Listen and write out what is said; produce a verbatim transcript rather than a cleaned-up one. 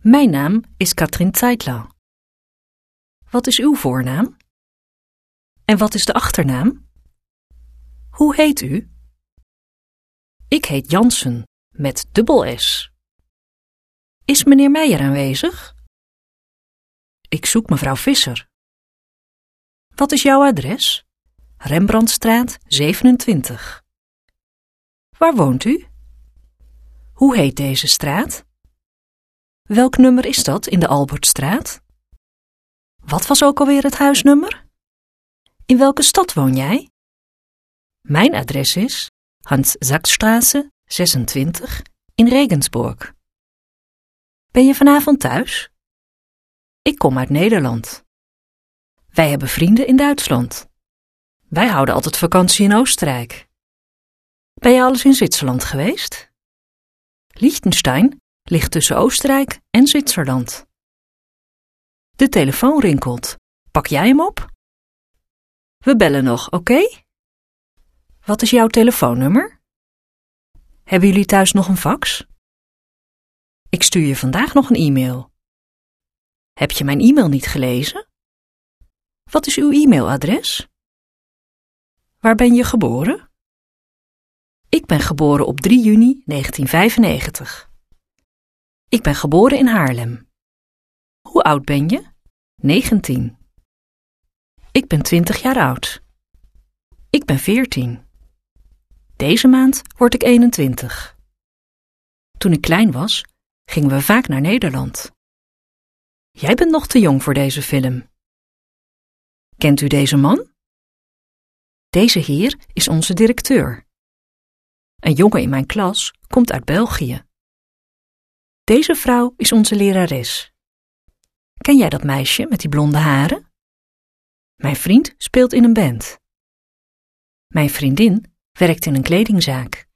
Mijn naam is Katrin Zeitler. Wat is uw voornaam? En wat is de achternaam? Hoe heet u? Ik heet Jansen, met dubbel S. Is meneer Meijer aanwezig? Ik zoek mevrouw Visser. Wat is jouw adres? Rembrandtstraat zevenentwintig. Waar woont u? Hoe heet deze straat? Welk nummer is dat in de Albertstraat? Wat was ook alweer het huisnummer? In welke stad woon jij? Mijn adres is Hans-Sachsstraße zesentwintig in Regensburg. Ben je vanavond thuis? Ik kom uit Nederland. Wij hebben vrienden in Duitsland. Wij houden altijd vakantie in Oostenrijk. Ben je al eens in Zwitserland geweest? Liechtenstein ligt tussen Oostenrijk en Zwitserland. De telefoon rinkelt. Pak jij hem op? We bellen nog, oké? Okay? Wat is jouw telefoonnummer? Hebben jullie thuis nog een fax? Ik stuur je vandaag nog een e-mail. Heb je mijn e-mail niet gelezen? Wat is uw e-mailadres? Waar ben je geboren? Ik ben geboren op drie juni negentien vijfennegentig. Ik ben geboren in Haarlem. Hoe oud ben je? negentien. Ik ben twintig jaar oud. Ik ben veertien. Deze maand word ik eenentwintig. Toen ik klein was, gingen we vaak naar Nederland. Jij bent nog te jong voor deze film. Kent u deze man? Deze heer is onze directeur. Een jongen in mijn klas komt uit België. Deze vrouw is onze lerares. Ken jij dat meisje met die blonde haren? Mijn vriend speelt in een band. Mijn vriendin werkt in een kledingzaak.